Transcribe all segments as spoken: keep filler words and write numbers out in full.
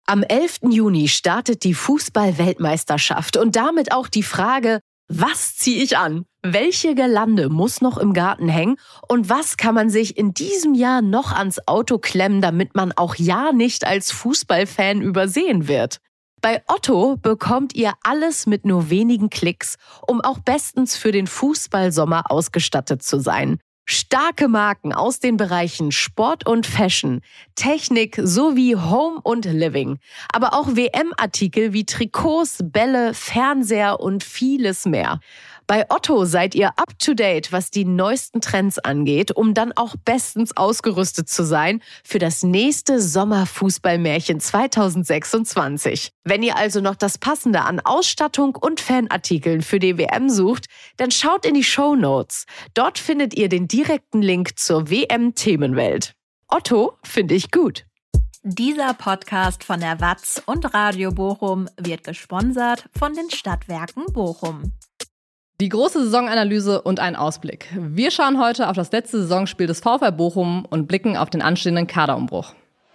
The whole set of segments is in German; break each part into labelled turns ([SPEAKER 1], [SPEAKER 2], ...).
[SPEAKER 1] Am elften Juni startet die Fußball-Weltmeisterschaft und damit auch die Frage, was ziehe ich an? Welche Girlande muss noch im Garten hängen? Und was kann man sich in diesem Jahr noch ans Auto klemmen, damit man auch ja nicht als Fußballfan übersehen wird? Bei Otto bekommt ihr alles mit nur wenigen Klicks, um auch bestens für den Fußballsommer ausgestattet zu sein. Starke Marken aus den Bereichen Sport und Fashion, Technik sowie Home und Living. Aber auch W M-Artikel wie Trikots, Bälle, Fernseher und vieles mehr. Bei Otto seid ihr up to date, was die neuesten Trends angeht, um dann auch bestens ausgerüstet zu sein für das nächste Sommerfußballmärchen zwanzig sechsundzwanzig. Wenn ihr also noch das Passende an Ausstattung und Fanartikeln für die W M sucht, dann schaut in die Shownotes. Dort findet ihr den direkten Link zur W M-Themenwelt. Otto finde ich gut.
[SPEAKER 2] Dieser Podcast von der Watz und Radio Bochum wird gesponsert von den Stadtwerken Bochum.
[SPEAKER 3] Die große Saisonanalyse und ein Ausblick. Wir schauen heute auf das letzte Saisonspiel des VfL Bochum und blicken auf den anstehenden Kaderumbruch.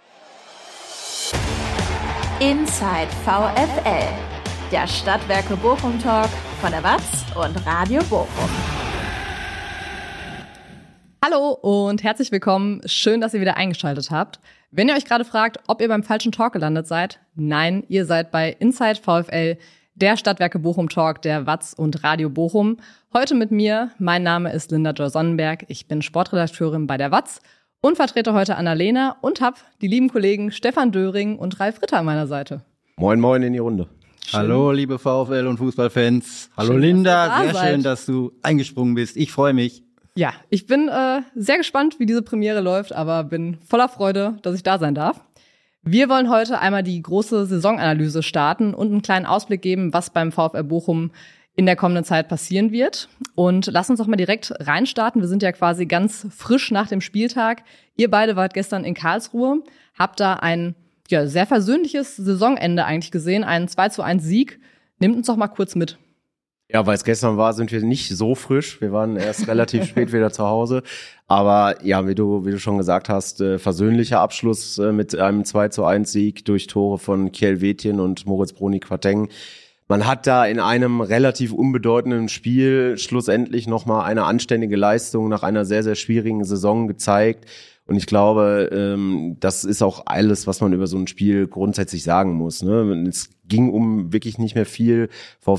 [SPEAKER 2] Inside VfL, der Stadtwerke Bochum Talk von der Watz und Radio Bochum.
[SPEAKER 3] Hallo und herzlich willkommen. Schön, dass ihr wieder eingeschaltet habt. Wenn ihr euch gerade fragt, ob ihr beim falschen Talk gelandet seid, nein, ihr seid bei Inside VfL, der Stadtwerke Bochum Talk der Watz und Radio Bochum. Heute mit mir, mein Name ist Linda Joy Sonnenberg, ich bin Sportredakteurin bei der Watz und vertrete heute Annalena und habe die lieben Kollegen Stefan Döring und Ralf Ritter an meiner Seite.
[SPEAKER 4] Moin moin in die Runde.
[SPEAKER 5] Schön. Hallo liebe VfL und Fußballfans. Hallo
[SPEAKER 3] schön,
[SPEAKER 5] Linda,
[SPEAKER 3] dass
[SPEAKER 5] sehr
[SPEAKER 3] seid.
[SPEAKER 5] schön, dass du eingesprungen bist. Ich freue mich.
[SPEAKER 3] Ja, ich bin äh, sehr gespannt, wie diese Premiere läuft, aber bin voller Freude, dass ich da sein darf. Wir wollen heute einmal die große Saisonanalyse starten und einen kleinen Ausblick geben, was beim VfL Bochum in der kommenden Zeit passieren wird. Und lass uns doch mal direkt reinstarten. Wir sind ja quasi ganz frisch nach dem Spieltag. Ihr beide wart gestern in Karlsruhe, habt da ein ja, sehr versöhnliches Saisonende eigentlich gesehen, einen zwei zu eins Sieg. Nehmt uns doch mal kurz mit.
[SPEAKER 4] Ja, weil es gestern war, sind wir nicht so frisch. Wir waren erst relativ spät wieder zu Hause. Aber ja, wie du, wie du schon gesagt hast, äh, versöhnlicher Abschluss äh, mit einem zwei zu eins Sieg durch Tore von Kjell Wetjen und Moritz Broni-Quateng. Man hat da in einem relativ unbedeutenden Spiel schlussendlich nochmal eine anständige Leistung nach einer sehr, sehr schwierigen Saison gezeigt. Und ich glaube, ähm, das ist auch alles, was man über so ein Spiel grundsätzlich sagen muss. Ne? Es ging um wirklich nicht mehr viel.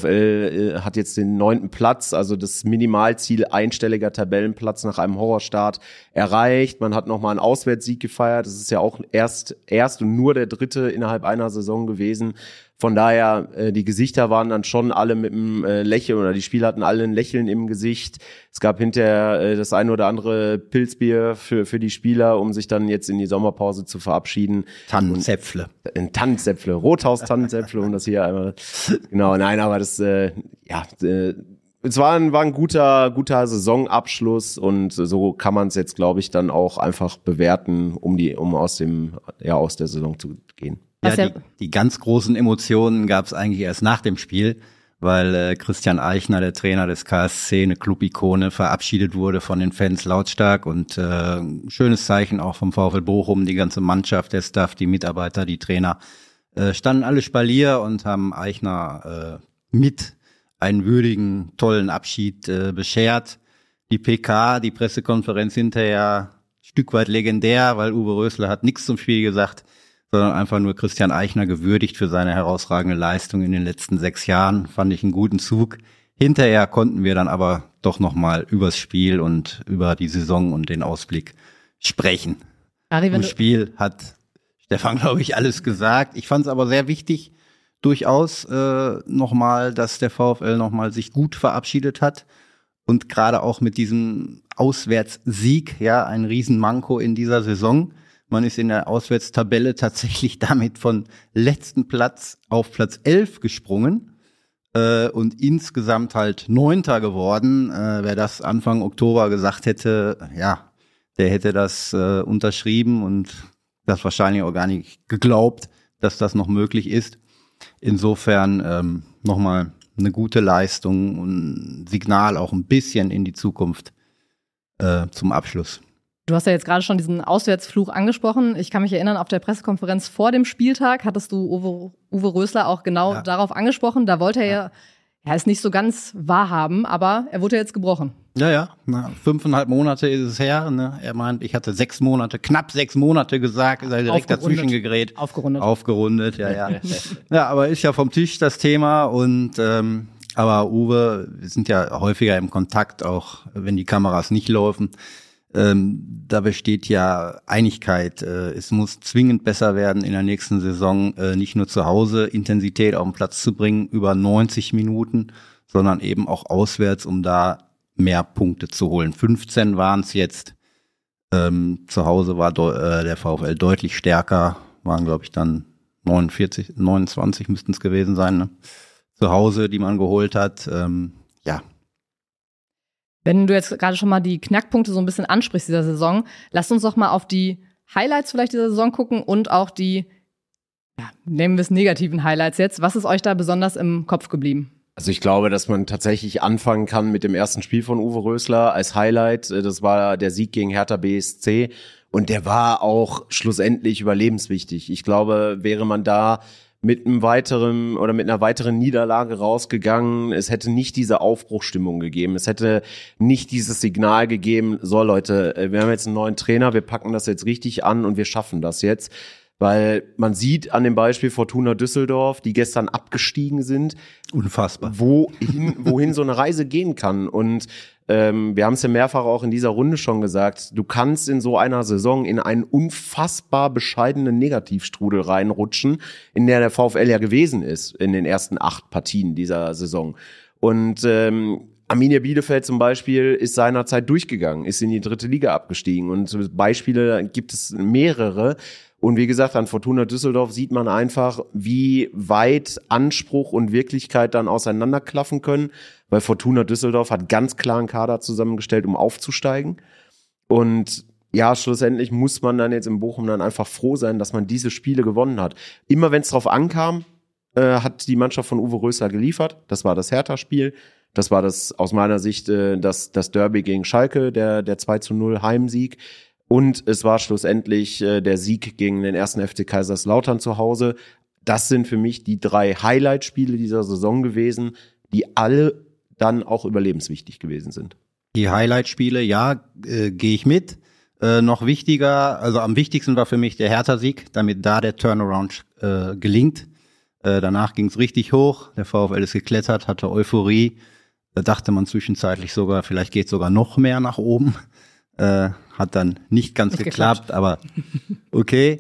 [SPEAKER 4] VfL äh, hat jetzt den neunten Platz, also das Minimalziel einstelliger Tabellenplatz nach einem Horrorstart erreicht. Man hat nochmal einen Auswärtssieg gefeiert. Das ist ja auch erst, erst und nur der dritte innerhalb einer Saison gewesen. Von daher, äh, die Gesichter waren dann schon alle mit einem äh, Lächeln oder die Spieler hatten alle ein Lächeln im Gesicht. Es gab hinterher äh, das ein oder andere Pilzbier für für die Spieler, um sich dann jetzt in die Sommerpause zu verabschieden.
[SPEAKER 5] Tannenzäpfle.
[SPEAKER 4] Ein Tannenzäpfle, Rothaus-Tannenzäpfle, um das hier einmal, genau, nein, aber das, äh, ja, äh, es war ein, war ein guter, guter Saisonabschluss und so kann man es jetzt, glaube ich, dann auch einfach bewerten, um die, um aus dem, ja, aus der Saison zu gehen.
[SPEAKER 5] Ja, die, die ganz großen Emotionen gab es eigentlich erst nach dem Spiel, weil äh, Christian Eichner, der Trainer des K S C, eine Club-Ikone, verabschiedet wurde von den Fans lautstark und äh, schönes Zeichen auch vom VfL Bochum, die ganze Mannschaft, der Staff, die Mitarbeiter, die Trainer, äh, standen alle Spalier und haben Eichner äh, mit einen würdigen, tollen Abschied äh, beschert. Die P K, die Pressekonferenz hinterher, Stück weit legendär, weil Uwe Rösler hat nichts zum Spiel gesagt, sondern einfach nur Christian Eichner gewürdigt für seine herausragende Leistung in den letzten sechs Jahren. Fand ich einen guten Zug. Hinterher konnten wir dann aber doch nochmal übers Spiel und über die Saison und den Ausblick sprechen.
[SPEAKER 3] Ari,
[SPEAKER 5] Im Spiel hat Stefan, glaube ich, alles gesagt. Ich fand es aber sehr wichtig, durchaus äh, nochmal, dass der VfL nochmal sich gut verabschiedet hat. Und gerade auch mit diesem Auswärtssieg, ja, ein Riesenmanko in dieser Saison. Man ist in der Auswärtstabelle tatsächlich damit von letzten Platz auf Platz elf gesprungen äh, und insgesamt halt Neunter geworden. Äh, wer das Anfang Oktober gesagt hätte, ja, der hätte das äh, unterschrieben und das wahrscheinlich auch gar nicht geglaubt, dass das noch möglich ist. Insofern ähm, nochmal eine gute Leistung und Signal auch ein bisschen in die Zukunft äh, zum Abschluss.
[SPEAKER 3] Du hast ja jetzt gerade schon diesen Auswärtsfluch angesprochen. Ich kann mich erinnern, auf der Pressekonferenz vor dem Spieltag hattest du Uwe, Uwe Rösler auch genau ja. darauf angesprochen. Da wollte er ja, ja es nicht so ganz wahrhaben, aber er wurde ja jetzt gebrochen.
[SPEAKER 5] Ja, ja, na, fünfeinhalb Monate ist es her. Ne? Er meint, ich hatte sechs Monate, knapp sechs Monate gesagt, ist er direkt dazwischen gegräht.
[SPEAKER 3] Aufgerundet.
[SPEAKER 5] Aufgerundet, ja, ja. Ja, aber ist ja vom Tisch das Thema und ähm, aber Uwe, wir sind ja häufiger im Kontakt, auch wenn die Kameras nicht laufen. Ähm, da besteht ja Einigkeit. Äh, es muss zwingend besser werden in der nächsten Saison, äh, nicht nur zu Hause Intensität auf den Platz zu bringen, über neunzig Minuten, sondern eben auch auswärts, um da mehr Punkte zu holen. fünfzehn waren es jetzt. Ähm, zu Hause war de- äh, der VfL deutlich stärker, waren glaube ich dann neunundvierzig, neunundzwanzig müssten es gewesen sein, ne? Zu Hause, die man geholt hat. Ähm, ja.
[SPEAKER 3] Wenn du jetzt gerade schon mal die Knackpunkte so ein bisschen ansprichst dieser Saison, lass uns doch mal auf die Highlights vielleicht dieser Saison gucken und auch die, ja, nehmen wir es negativen Highlights jetzt. Was ist euch da besonders im Kopf geblieben?
[SPEAKER 4] Also ich glaube, dass man tatsächlich anfangen kann mit dem ersten Spiel von Uwe Rösler als Highlight. Das war der Sieg gegen Hertha B S C und der war auch schlussendlich überlebenswichtig. Ich glaube, wäre man da mit einem weiteren oder mit einer weiteren Niederlage rausgegangen, es hätte nicht diese Aufbruchstimmung gegeben, es hätte nicht dieses Signal gegeben, so Leute, wir haben jetzt einen neuen Trainer, wir packen das jetzt richtig an und wir schaffen das jetzt. Weil man sieht an dem Beispiel Fortuna Düsseldorf, die gestern abgestiegen sind,
[SPEAKER 5] unfassbar,
[SPEAKER 4] wohin, wohin so eine Reise gehen kann. Und ähm, wir haben es ja mehrfach auch in dieser Runde schon gesagt, du kannst in so einer Saison in einen unfassbar bescheidenen Negativstrudel reinrutschen, in der der VfL ja gewesen ist in den ersten acht Partien dieser Saison. Und ähm, Arminia Bielefeld zum Beispiel ist seinerzeit durchgegangen, ist in die dritte Liga abgestiegen. Und Beispiele gibt es mehrere. Und wie gesagt, an Fortuna Düsseldorf sieht man einfach, wie weit Anspruch und Wirklichkeit dann auseinanderklaffen können, weil Fortuna Düsseldorf hat ganz klar einen Kader zusammengestellt, um aufzusteigen. Und ja, schlussendlich muss man dann jetzt in Bochum dann einfach froh sein, dass man diese Spiele gewonnen hat. Immer wenn es drauf ankam, äh, hat die Mannschaft von Uwe Rösler geliefert. Das war das Hertha-Spiel. Das war das aus meiner Sicht äh, das, das Derby gegen Schalke, der, der zwei zu null Heimsieg. Und es war schlussendlich äh, der Sieg gegen den ersten F C Kaiserslautern zu Hause. Das sind für mich die drei Highlight-Spiele dieser Saison gewesen, die alle dann auch überlebenswichtig gewesen sind.
[SPEAKER 5] Die Highlight-Spiele, ja, äh, gehe ich mit. Äh, noch wichtiger, also am wichtigsten war für mich der Hertha-Sieg, damit da der Turnaround äh, gelingt. Äh, danach ging es richtig hoch, der VfL ist geklettert, hatte Euphorie. Da dachte man zwischenzeitlich sogar, vielleicht geht sogar noch mehr nach oben. Äh, hat dann nicht ganz nicht geklappt, geklappt, aber okay.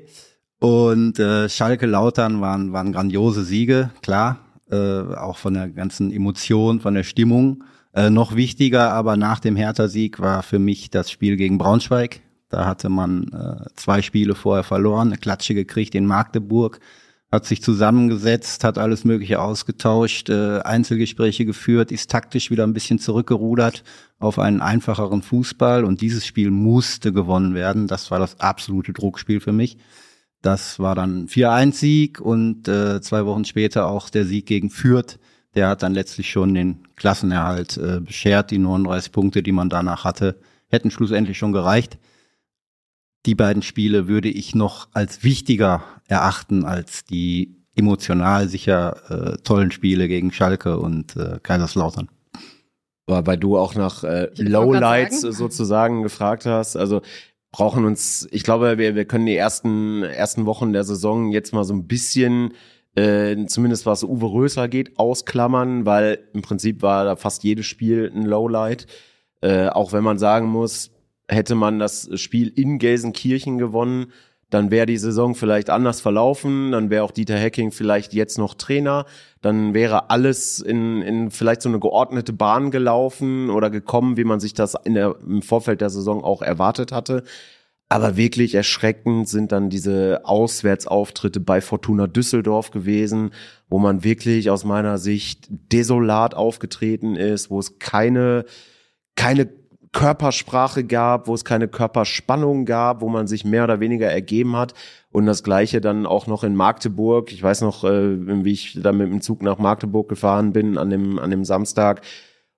[SPEAKER 5] Und äh, Schalke Lautern waren waren grandiose Siege, klar, äh, auch von der ganzen Emotion, von der Stimmung. Äh, noch wichtiger, aber nach dem Hertha-Sieg war für mich das Spiel gegen Braunschweig. Da hatte man äh, zwei Spiele vorher verloren, eine Klatsche gekriegt in Magdeburg, hat sich zusammengesetzt, hat alles Mögliche ausgetauscht, äh, Einzelgespräche geführt, ist taktisch wieder ein bisschen zurückgerudert auf einen einfacheren Fußball und dieses Spiel musste gewonnen werden. Das war das absolute Druckspiel für mich. Das war dann vier eins Sieg und äh, zwei Wochen später auch der Sieg gegen Fürth. Der hat dann letztlich schon den Klassenerhalt äh, beschert. Die neununddreißig Punkte, die man danach hatte, hätten schlussendlich schon gereicht. Die beiden Spiele würde ich noch als wichtiger erachten als die emotional sicher äh, tollen Spiele gegen Schalke und äh, Kaiserslautern.
[SPEAKER 4] Weil du auch nach äh, Lowlights sozusagen gefragt hast, also brauchen uns, ich glaube, wir, wir können die ersten ersten Wochen der Saison jetzt mal so ein bisschen, äh, zumindest was Uwe Rösler geht, ausklammern, weil im Prinzip war da fast jedes Spiel ein Lowlight, äh, auch wenn man sagen muss, hätte man das Spiel in Gelsenkirchen gewonnen, dann wäre die Saison vielleicht anders verlaufen, dann wäre auch Dieter Hecking vielleicht jetzt noch Trainer, dann wäre alles in, in vielleicht so eine geordnete Bahn gelaufen oder gekommen, wie man sich das in der, im Vorfeld der Saison auch erwartet hatte. Aber wirklich erschreckend sind dann diese Auswärtsauftritte bei Fortuna Düsseldorf gewesen, wo man wirklich aus meiner Sicht desolat aufgetreten ist, wo es keine, keine Körpersprache gab, wo es keine Körperspannung gab, wo man sich mehr oder weniger ergeben hat. Und das Gleiche dann auch noch in Magdeburg. Ich weiß noch, äh, wie ich da mit dem Zug nach Magdeburg gefahren bin an dem, an dem Samstag.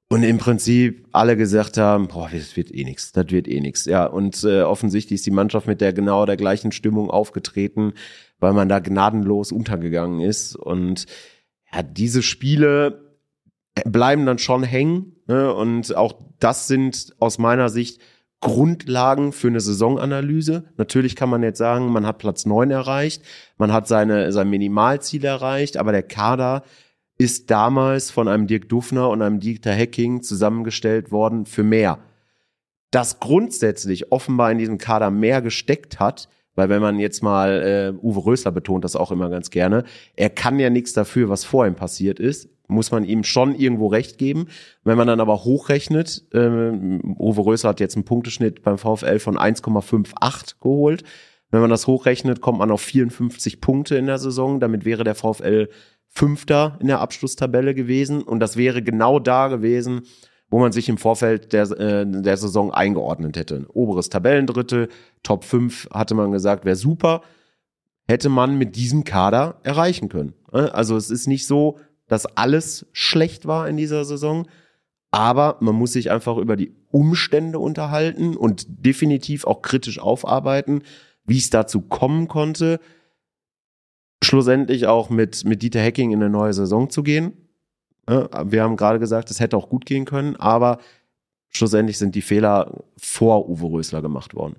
[SPEAKER 4] Und im Prinzip alle gesagt haben, boah, das wird eh nix, das wird eh nix. Ja, und äh, offensichtlich ist die Mannschaft mit der genau der gleichen Stimmung aufgetreten, weil man da gnadenlos untergegangen ist. Und ja, diese Spiele bleiben dann schon hängen. Ne? Und auch das sind aus meiner Sicht Grundlagen für eine Saisonanalyse. Natürlich kann man jetzt sagen, man hat Platz neun erreicht, man hat seine sein Minimalziel erreicht, aber der Kader ist damals von einem Dirk Dufner und einem Dieter Hecking zusammengestellt worden für mehr. Dass grundsätzlich offenbar in diesem Kader mehr gesteckt hat, weil wenn man jetzt mal, äh, Uwe Rösler betont das auch immer ganz gerne, er kann ja nichts dafür, was vor ihm passiert ist, muss man ihm schon irgendwo recht geben. Wenn man dann aber hochrechnet, äh, Uwe Rösler hat jetzt einen Punkteschnitt beim VfL von eins Komma achtundfünfzig geholt. Wenn man das hochrechnet, kommt man auf vierundfünfzig Punkte in der Saison. Damit wäre der VfL Fünfter in der Abschlusstabelle gewesen. Und das wäre genau da gewesen, wo man sich im Vorfeld der, äh, der Saison eingeordnet hätte. Oberes Tabellendrittel, Top fünf, hatte man gesagt, wäre super. Hätte man mit diesem Kader erreichen können. Also es ist nicht so, dass alles schlecht war in dieser Saison, aber man muss sich einfach über die Umstände unterhalten und definitiv auch kritisch aufarbeiten, wie es dazu kommen konnte, schlussendlich auch mit, mit Dieter Hecking in eine neue Saison zu gehen. Wir haben gerade gesagt, es hätte auch gut gehen können, aber schlussendlich sind die Fehler vor Uwe Rösler gemacht worden.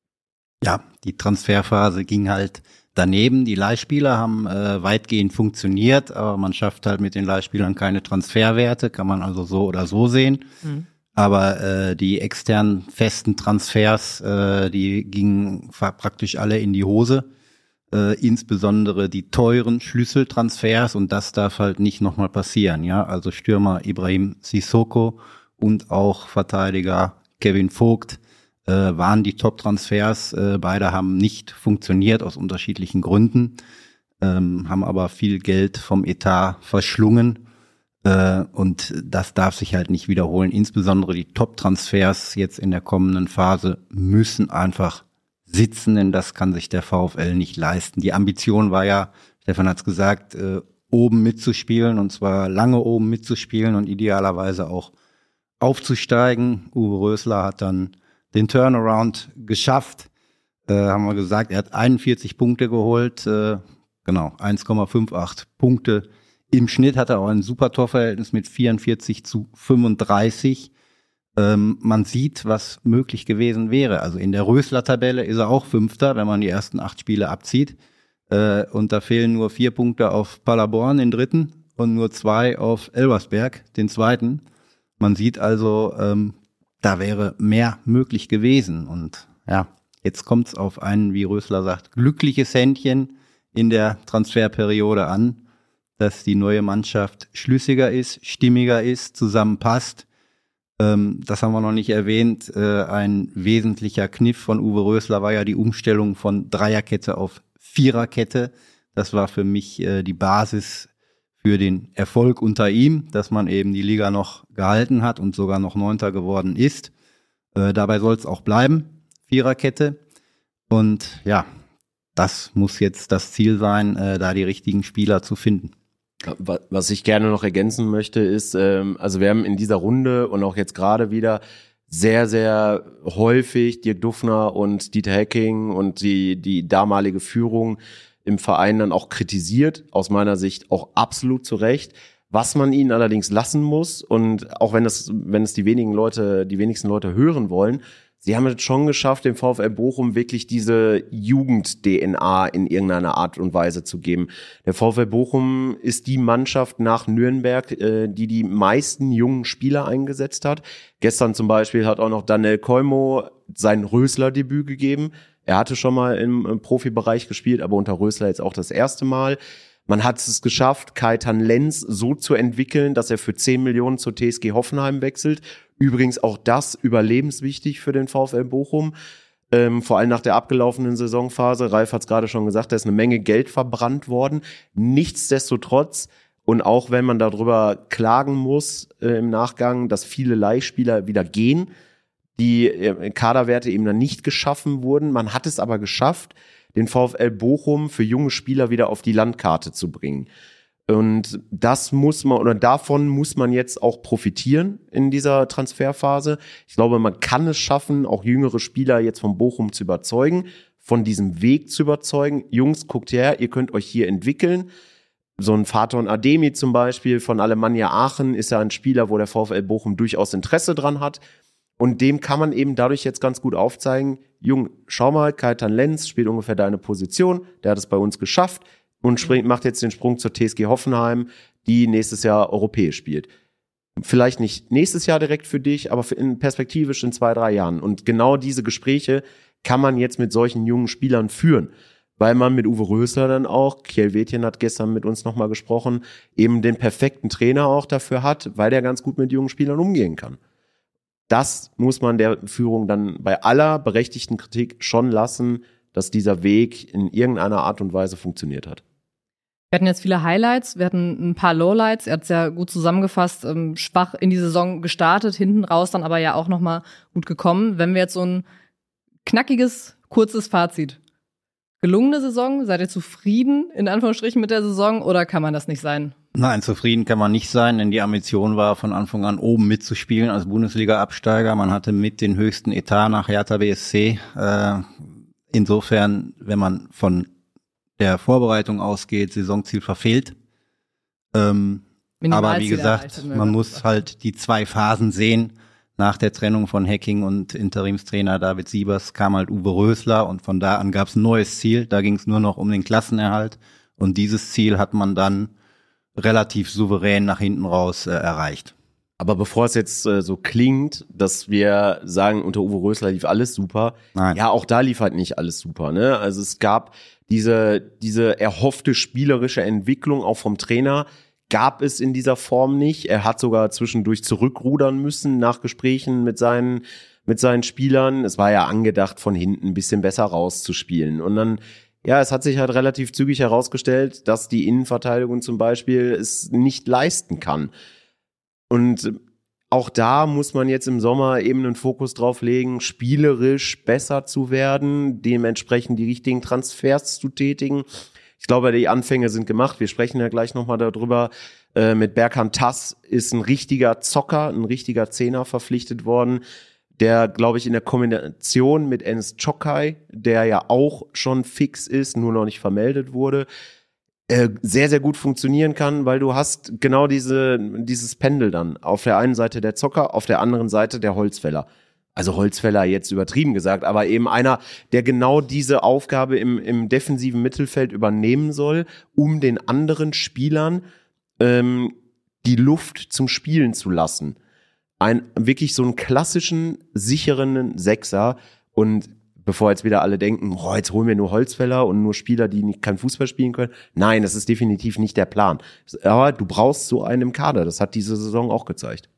[SPEAKER 5] Ja, die Transferphase ging halt daneben. Die Leihspieler haben äh, weitgehend funktioniert, aber man schafft halt mit den Leihspielern keine Transferwerte, kann man also so oder so sehen. Mhm. Aber äh, die externen festen Transfers, äh, die gingen praktisch alle in die Hose. Äh, insbesondere die teuren Schlüsseltransfers, und das darf halt nicht nochmal passieren. Ja, also Stürmer Ibrahim Sissoko und auch Verteidiger Kevin Vogt äh, waren die Top-Transfers. Äh, beide haben nicht funktioniert aus unterschiedlichen Gründen, ähm, haben aber viel Geld vom Etat verschlungen. Äh, und das darf sich halt nicht wiederholen. Insbesondere die Top-Transfers jetzt in der kommenden Phase müssen einfach sitzen, denn das kann sich der VfL nicht leisten. Die Ambition war ja, Stefan hat's gesagt, äh, oben mitzuspielen, und zwar lange oben mitzuspielen und idealerweise auch aufzusteigen. Uwe Rösler hat dann den Turnaround geschafft, äh, haben wir gesagt, er hat einundvierzig Punkte geholt, äh, genau, eins Komma achtzig Punkte. Im Schnitt hat er auch ein super Torverhältnis mit vierundvierzig zu fünfunddreißig. Ähm, man sieht, was möglich gewesen wäre. Also in der Rösler-Tabelle ist er auch Fünfter, wenn man die ersten acht Spiele abzieht. Äh, und da fehlen nur vier Punkte auf Paderborn, den dritten, und nur zwei auf Elversberg, den zweiten. Man sieht also, ähm, da wäre mehr möglich gewesen. Und ja, jetzt kommt es auf einen, wie Rösler sagt, glückliches Händchen in der Transferperiode an, dass die neue Mannschaft schlüssiger ist, stimmiger ist, zusammenpasst. Ähm, das haben wir noch nicht erwähnt. Äh, ein wesentlicher Kniff von Uwe Rösler war ja die Umstellung von Dreierkette auf Viererkette. Das war für mich äh, die Basis für den Erfolg unter ihm, dass man eben die Liga noch gehalten hat und sogar noch Neunter geworden ist. Äh, dabei soll es auch bleiben, Viererkette. Und ja, das muss jetzt das Ziel sein, äh, da die richtigen Spieler zu finden.
[SPEAKER 4] Was ich gerne noch ergänzen möchte, ist, ähm, also wir haben in dieser Runde und auch jetzt gerade wieder sehr, sehr häufig Dirk Dufner und Dieter Hecking und die, die damalige Führung im Verein dann auch kritisiert, aus meiner Sicht auch absolut zu Recht. Was man ihnen allerdings lassen muss, und auch wenn es, wenn es die wenigen Leute, die wenigsten Leute hören wollen, sie haben es schon geschafft, dem VfL Bochum wirklich diese Jugend-D N A in irgendeiner Art und Weise zu geben. Der VfL Bochum ist die Mannschaft nach Nürnberg, äh, die die meisten jungen Spieler eingesetzt hat. Gestern zum Beispiel hat auch noch Daniel Kolmo sein Rösler-Debüt gegeben. Er hatte schon mal im, im Profibereich gespielt, aber unter Rösler jetzt auch das erste Mal. Man hat es geschafft, Keitan Lenz so zu entwickeln, dass er für zehn Millionen zur T S G Hoffenheim wechselt. Übrigens auch das überlebenswichtig für den VfL Bochum, ähm, vor allem nach der abgelaufenen Saisonphase. Ralf hat es gerade schon gesagt, da ist eine Menge Geld verbrannt worden. Nichtsdestotrotz, und auch wenn man darüber klagen muss äh, im Nachgang, dass viele Leihspieler wieder gehen, die äh, Kaderwerte eben dann nicht geschaffen wurden. Man hat es aber geschafft, den VfL Bochum für junge Spieler wieder auf die Landkarte zu bringen. Und das muss man, oder davon muss man jetzt auch profitieren in dieser Transferphase. Ich glaube, man kann es schaffen, auch jüngere Spieler jetzt von Bochum zu überzeugen, von diesem Weg zu überzeugen. Jungs, guckt her, ihr könnt euch hier entwickeln. So ein Faton Ademi zum Beispiel von Alemannia Aachen ist ja ein Spieler, wo der VfL Bochum durchaus Interesse dran hat. Und dem kann man eben dadurch jetzt ganz gut aufzeigen, Jung, schau mal, Kaitan Lenz spielt ungefähr deine Position, der hat es bei uns geschafft und springt, macht jetzt den Sprung zur T S G Hoffenheim, die nächstes Jahr europäisch spielt. Vielleicht nicht nächstes Jahr direkt für dich, aber für in, perspektivisch in zwei, drei Jahren. Und genau diese Gespräche kann man jetzt mit solchen jungen Spielern führen, weil man mit Uwe Rösler dann auch, Kjell Wetjen hat gestern mit uns nochmal gesprochen, eben den perfekten Trainer auch dafür hat, weil der ganz gut mit jungen Spielern umgehen kann. Das muss man der Führung dann bei aller berechtigten Kritik schon lassen, dass dieser Weg in irgendeiner Art und Weise funktioniert hat.
[SPEAKER 3] Wir hatten jetzt viele Highlights, wir hatten ein paar Lowlights. Er hat es ja gut zusammengefasst, ähm, schwach in die Saison gestartet, hinten raus dann aber ja auch nochmal gut gekommen. Wenn wir jetzt so ein knackiges, kurzes Fazit. Gelungene Saison, seid ihr zufrieden in Anführungsstrichen mit der Saison oder kann man das nicht sein?
[SPEAKER 5] Nein, zufrieden kann man nicht sein, denn die Ambition war von Anfang an oben mitzuspielen als Bundesliga-Absteiger. Man hatte mit den höchsten Etat nach Hertha B S C. Äh, insofern, wenn man von der Vorbereitung ausgeht, Saisonziel verfehlt. Ähm, aber wie gesagt, man muss halt die zwei Phasen sehen. Nach der Trennung von Hecking und Interimstrainer David Siebers kam halt Uwe Rösler und von da an gab es ein neues Ziel. Da ging es nur noch um den Klassenerhalt und dieses Ziel hat man dann relativ souverän nach hinten raus äh, erreicht.
[SPEAKER 4] Aber bevor es jetzt äh, so klingt, dass wir sagen, unter Uwe Rösler lief alles super. Nein. Ja, auch da lief halt nicht alles super, ne? Also es gab diese, diese erhoffte spielerische Entwicklung auch vom Trainer, gab es in dieser Form nicht. Er hat sogar zwischendurch zurückrudern müssen nach Gesprächen mit seinen, mit seinen Spielern. Es war ja angedacht, von hinten ein bisschen besser rauszuspielen. Und dann, ja, es hat sich halt relativ zügig herausgestellt, dass die Innenverteidigung zum Beispiel es nicht leisten kann. Und auch da muss man jetzt im Sommer eben einen Fokus drauf legen, spielerisch besser zu werden, dementsprechend die richtigen Transfers zu tätigen. Ich glaube, die Anfänge sind gemacht. Wir sprechen ja gleich nochmal darüber. Äh, mit Berkan Tass ist ein richtiger Zocker, ein richtiger Zehner verpflichtet worden, der, glaube ich, in der Kombination mit Enes Çokai, der ja auch schon fix ist, nur noch nicht vermeldet wurde, äh, sehr, sehr gut funktionieren kann, weil du hast genau diese dieses Pendel dann. Auf der einen Seite der Zocker, auf der anderen Seite der Holzfäller. Also Holzfäller jetzt übertrieben gesagt, aber eben einer, der genau diese Aufgabe im, im defensiven Mittelfeld übernehmen soll, um den anderen Spielern ähm, die Luft zum Spielen zu lassen. Ein wirklich so einen klassischen, sicheren Sechser. Und bevor jetzt wieder alle denken, oh, jetzt holen wir nur Holzfäller und nur Spieler, die nicht, kein Fußball spielen können. Nein, das ist definitiv nicht der Plan. Aber du brauchst so einen im Kader. Das hat diese Saison auch gezeigt.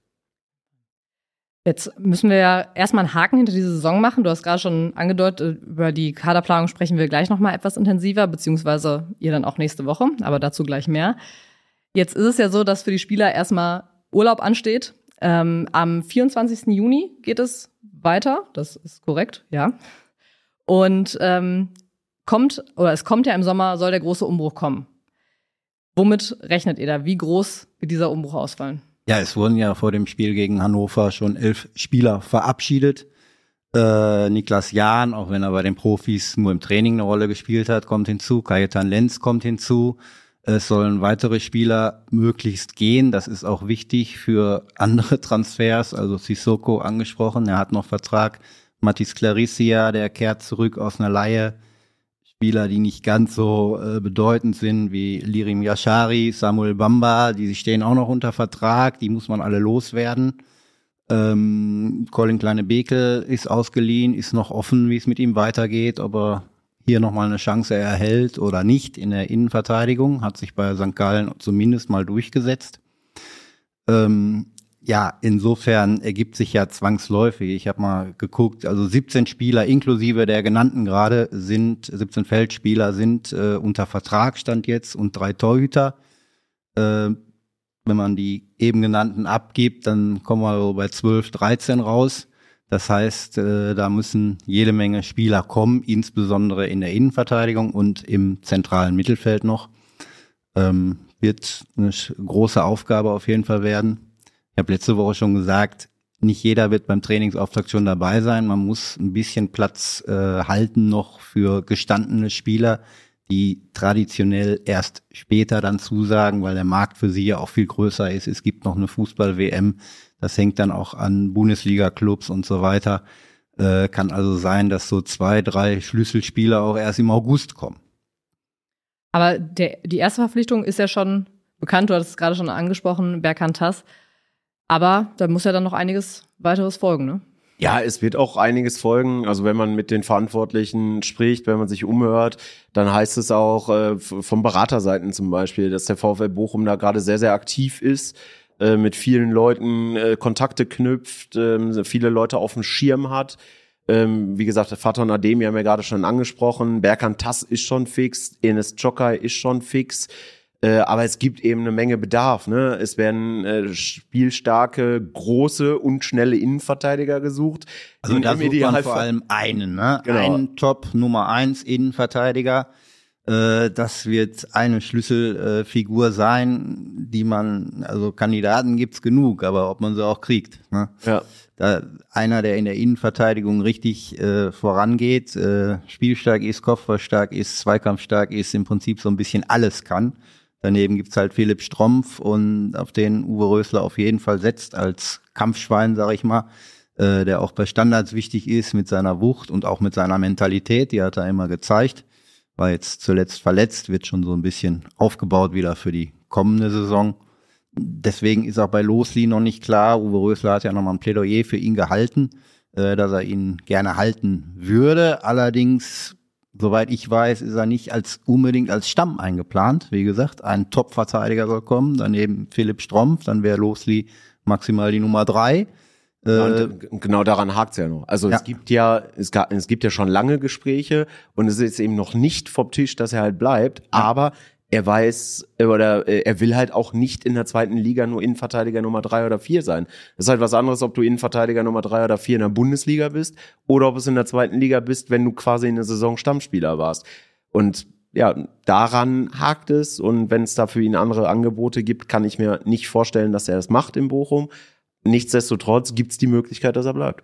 [SPEAKER 3] Jetzt müssen wir ja erstmal einen Haken hinter diese Saison machen. Du hast gerade schon angedeutet, über die Kaderplanung sprechen wir gleich nochmal etwas intensiver, beziehungsweise ihr dann auch nächste Woche, aber dazu gleich mehr. Jetzt ist es ja so, dass für die Spieler erstmal Urlaub ansteht. Ähm, am vierundzwanzigsten Juni geht es weiter, das ist korrekt, ja. Und ähm, kommt, oder es kommt ja im Sommer, soll der große Umbruch kommen. Womit rechnet ihr da? Wie groß wird dieser Umbruch ausfallen?
[SPEAKER 5] Ja, es wurden ja vor dem Spiel gegen Hannover schon elf Spieler verabschiedet. Äh, Niklas Jahn, auch wenn er bei den Profis nur im Training eine Rolle gespielt hat, kommt hinzu. Kaitan Lenz kommt hinzu. Es sollen weitere Spieler möglichst gehen. Das ist auch wichtig für andere Transfers. Also Sissoko angesprochen, er hat noch Vertrag. Mathis Clarisia, der kehrt zurück aus einer Leihe. Spieler, die nicht ganz so äh, bedeutend sind wie Lirim Yashari, Samuel Bamba, die stehen auch noch unter Vertrag, die muss man alle loswerden. Ähm, Colin Kleine-Beke ist ausgeliehen, ist noch offen, wie es mit ihm weitergeht, ob er hier nochmal eine Chance erhält oder nicht in der Innenverteidigung, hat sich bei Sankt Gallen zumindest mal durchgesetzt. Ähm, Ja, insofern ergibt sich ja zwangsläufig. Ich habe mal geguckt, also siebzehn Spieler inklusive der genannten gerade sind, siebzehn Feldspieler sind äh, unter Vertrag stand jetzt und drei Torhüter. Äh, wenn man die eben genannten abgibt, dann kommen wir so bei zwölf, dreizehn raus. Das heißt, äh, da müssen jede Menge Spieler kommen, insbesondere in der Innenverteidigung und im zentralen Mittelfeld noch. Ähm, wird eine große Aufgabe auf jeden Fall werden. Ich habe letzte Woche schon gesagt, nicht jeder wird beim Trainingsauftakt schon dabei sein. Man muss ein bisschen Platz äh, halten noch für gestandene Spieler, die traditionell erst später dann zusagen, weil der Markt für sie ja auch viel größer ist. Es gibt noch eine Fußball-W M. Das hängt dann auch an Bundesliga-Clubs und so weiter. Äh, kann also sein, dass so zwei, drei Schlüsselspieler auch erst im August kommen.
[SPEAKER 3] Aber der, die erste Verpflichtung ist ja schon bekannt, du hattest es gerade schon angesprochen, Berkan Tass. Aber da muss ja dann noch einiges weiteres folgen, ne?
[SPEAKER 4] Ja, es wird auch einiges folgen. Also wenn man mit den Verantwortlichen spricht, wenn man sich umhört, dann heißt es auch äh, von Beraterseiten zum Beispiel, dass der VfL Bochum da gerade sehr, sehr aktiv ist, äh, mit vielen Leuten äh, Kontakte knüpft, äh, viele Leute auf dem Schirm hat. Ähm, wie gesagt, der Fatah Ademi haben wir gerade schon angesprochen. Berkan Tass ist schon fix, Enes Çokay ist schon fix. Äh, aber es gibt eben eine Menge Bedarf, ne? Es werden äh, spielstarke, große und schnelle Innenverteidiger gesucht.
[SPEAKER 5] Also da sucht man vor allem einen, ne?
[SPEAKER 4] Genau.
[SPEAKER 5] Einen Top Nummer eins Innenverteidiger. Äh, das wird eine Schlüsselfigur äh, sein, die man, also Kandidaten gibt's genug, aber ob man sie auch kriegt, ne?
[SPEAKER 4] Ja.
[SPEAKER 5] Da einer, der in der Innenverteidigung richtig äh, vorangeht, äh, spielstark ist, kopfballstark ist, zweikampfstark ist, im Prinzip so ein bisschen alles kann. Daneben gibt's halt Philipp Strompf und auf den Uwe Rösler auf jeden Fall setzt als Kampfschwein, sag ich mal, äh, der auch bei Standards wichtig ist mit seiner Wucht und auch mit seiner Mentalität, die hat er immer gezeigt. War jetzt zuletzt verletzt, wird schon so ein bisschen aufgebaut wieder für die kommende Saison. Deswegen ist auch bei Losli noch nicht klar. Uwe Rösler hat ja nochmal ein Plädoyer für ihn gehalten, äh, dass er ihn gerne halten würde. Allerdings, soweit ich weiß, ist er nicht als unbedingt als Stamm eingeplant. Wie gesagt, ein Top-Verteidiger soll kommen, daneben Philipp Strompf, dann wäre Losli maximal die Nummer drei.
[SPEAKER 4] Äh, und genau daran hakt's ja noch. Also
[SPEAKER 5] ja.
[SPEAKER 4] es gibt ja, es, gab, es gibt ja schon lange Gespräche und es ist eben noch nicht vom Tisch, dass er halt bleibt, ja. Aber er weiß, oder er will halt auch nicht in der zweiten Liga nur Innenverteidiger Nummer drei oder vier sein. Das ist halt was anderes, ob du Innenverteidiger Nummer drei oder vier in der Bundesliga bist oder ob es in der zweiten Liga bist, wenn du quasi in der Saison Stammspieler warst. Und ja, daran hakt es, und wenn es da für ihn andere Angebote gibt, kann ich mir nicht vorstellen, dass er das macht in Bochum. Nichtsdestotrotz gibt's die Möglichkeit, dass er bleibt.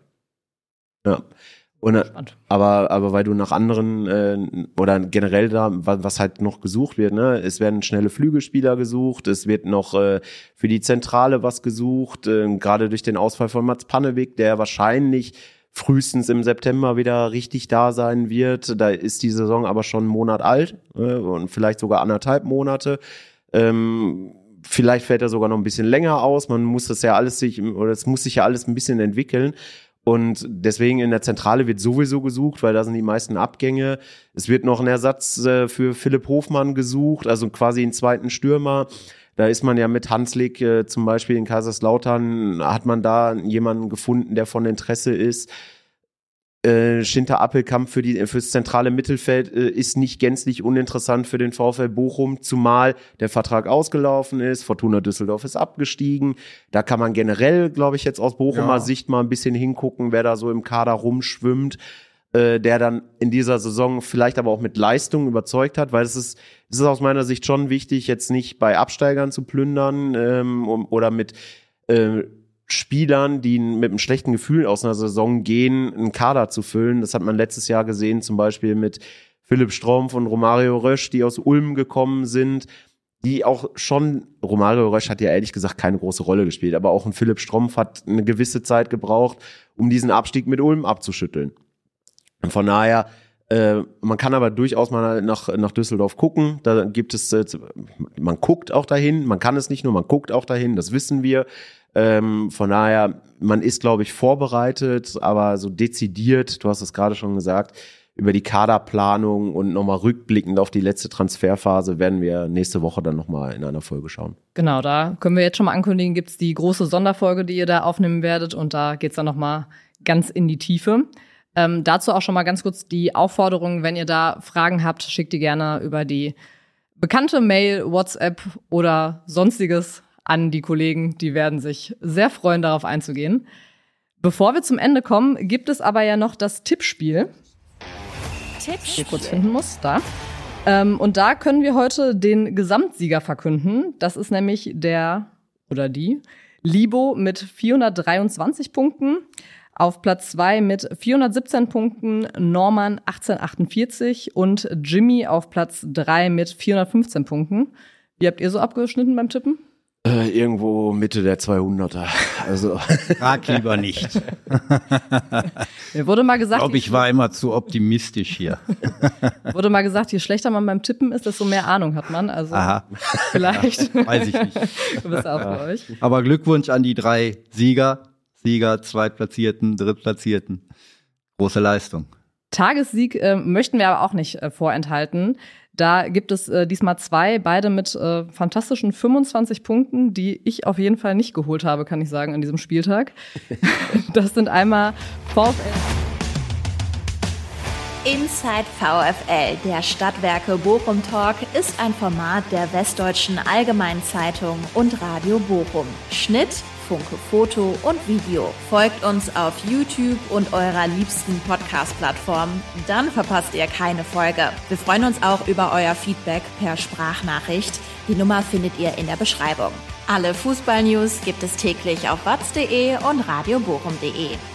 [SPEAKER 4] Ja. Und, aber, aber weil du nach anderen äh, oder generell da, was halt noch gesucht wird, ne, es werden schnelle Flügelspieler gesucht, es wird noch äh, für die Zentrale was gesucht, äh, gerade durch den Ausfall von Mats Pannewig, der wahrscheinlich frühestens im September wieder richtig da sein wird. Da ist die Saison aber schon einen Monat alt äh, und vielleicht sogar anderthalb Monate. Ähm, vielleicht fällt er sogar noch ein bisschen länger aus. Man muss das ja alles sich, oder es muss sich ja alles ein bisschen entwickeln. Und deswegen in der Zentrale wird sowieso gesucht, weil da sind die meisten Abgänge. Es wird noch ein Ersatz äh, für Philipp Hofmann gesucht, also quasi einen zweiten Stürmer. Da ist man ja mit Hanslik äh, zum Beispiel in Kaiserslautern, hat man da jemanden gefunden, der von Interesse ist. Äh, Schinter Appelkamp für die fürs zentrale Mittelfeld äh, ist nicht gänzlich uninteressant für den VfL Bochum, zumal der Vertrag ausgelaufen ist. Fortuna Düsseldorf ist abgestiegen. Da kann man generell, glaube ich, jetzt aus Bochumer ja. Sicht mal ein bisschen hingucken, wer da so im Kader rumschwimmt, äh, der dann in dieser Saison vielleicht aber auch mit Leistung überzeugt hat, weil es ist, es ist aus meiner Sicht schon wichtig, jetzt nicht bei Absteigern zu plündern ähm, um, oder mit äh, Spielern, die mit einem schlechten Gefühl aus einer Saison gehen, einen Kader zu füllen. Das hat man letztes Jahr gesehen, zum Beispiel mit Philipp Strompf und Romario Rösch, die aus Ulm gekommen sind, die auch schon, Romario Rösch hat ja ehrlich gesagt keine große Rolle gespielt, aber auch ein Philipp Strompf hat eine gewisse Zeit gebraucht, um diesen Abstieg mit Ulm abzuschütteln. Und von daher, äh, man kann aber durchaus mal nach, nach Düsseldorf gucken. Da gibt es, äh, man guckt auch dahin, man kann es nicht nur, man guckt auch dahin, das wissen wir. Ähm, von daher, man ist, glaube ich, vorbereitet, aber so dezidiert, du hast es gerade schon gesagt, über die Kaderplanung und nochmal rückblickend auf die letzte Transferphase werden wir nächste Woche dann nochmal in einer Folge schauen.
[SPEAKER 3] Genau, da können wir jetzt schon mal ankündigen, gibt's die große Sonderfolge, die ihr da aufnehmen werdet, und da geht's dann nochmal ganz in die Tiefe. Ähm, dazu auch schon mal ganz kurz die Aufforderung, wenn ihr da Fragen habt, schickt die gerne über die bekannte Mail, WhatsApp oder sonstiges an die Kollegen. Die werden sich sehr freuen, darauf einzugehen. Bevor wir zum Ende kommen, gibt es aber ja noch das Tippspiel. Tippspiel. Ich hier kurz finden muss, da. Ähm, und da können wir heute den Gesamtsieger verkünden. Das ist nämlich der oder die Libo mit vierhundertdreiundzwanzig Punkten. Auf Platz zwei mit vierhundertsiebzehn Punkten Norman achtzehnhundertachtundvierzig und Jimmy auf Platz drei mit vierhundertfünfzehn Punkten. Wie habt ihr so abgeschnitten beim Tippen?
[SPEAKER 4] Äh, irgendwo Mitte der zweihunderter. Also
[SPEAKER 5] Frag lieber nicht.
[SPEAKER 3] Mir wurde mal gesagt,
[SPEAKER 5] Ich glaube, ich war immer zu optimistisch hier.
[SPEAKER 3] wurde mal gesagt, je schlechter man beim Tippen ist, desto mehr Ahnung hat man. Also
[SPEAKER 5] Aha.
[SPEAKER 3] vielleicht.
[SPEAKER 5] Weiß ich nicht.
[SPEAKER 3] Du bist auch für euch.
[SPEAKER 5] Aber Glückwunsch an die drei Sieger, Sieger, Zweitplatzierten, Drittplatzierten. Große Leistung.
[SPEAKER 3] Tagessieg äh, möchten wir aber auch nicht äh, vorenthalten. Da gibt es äh, diesmal zwei, beide mit äh, fantastischen fünfundzwanzig Punkten, die ich auf jeden Fall nicht geholt habe, kann ich sagen, an diesem Spieltag. Das sind einmal VfL
[SPEAKER 2] Inside VfL, der Stadtwerke Bochum Talk, ist ein Format der Westdeutschen Allgemeinen Zeitung und Radio Bochum. Schnitt, Funke Foto und Video. Folgt uns auf YouTube und eurer liebsten Podcast-Plattform. Dann verpasst ihr keine Folge. Wir freuen uns auch über euer Feedback per Sprachnachricht. Die Nummer findet ihr in der Beschreibung. Alle Fußball-News gibt es täglich auf watz punkt de und radiobochum punkt de.